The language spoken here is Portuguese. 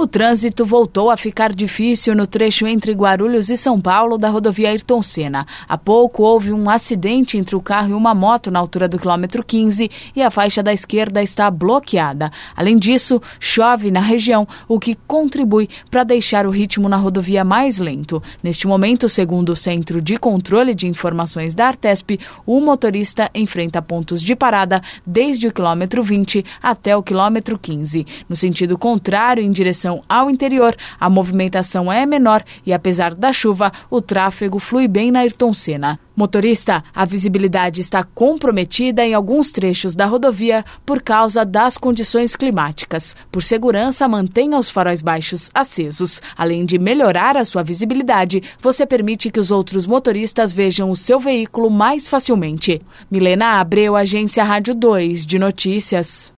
O trânsito voltou a ficar difícil no trecho entre Guarulhos e São Paulo da rodovia Ayrton Senna. Há pouco houve um acidente entre o carro e uma moto na altura do quilômetro 15 e a faixa da esquerda está bloqueada. Além disso, chove na região, o que contribui para deixar o ritmo na rodovia mais lento. Neste momento, segundo o Centro de Controle de Informações da Artesp, o motorista enfrenta pontos de parada desde o quilômetro 20 até o quilômetro 15. No sentido contrário, em direção ao interior, a movimentação é menor e, apesar da chuva, o tráfego flui bem na Ayrton Senna. Motorista, a visibilidade está comprometida em alguns trechos da rodovia por causa das condições climáticas. Por segurança, mantenha os faróis baixos acesos. Além de melhorar a sua visibilidade, você permite que os outros motoristas vejam o seu veículo mais facilmente. Milena Abreu, Agência Rádio 2 de Notícias.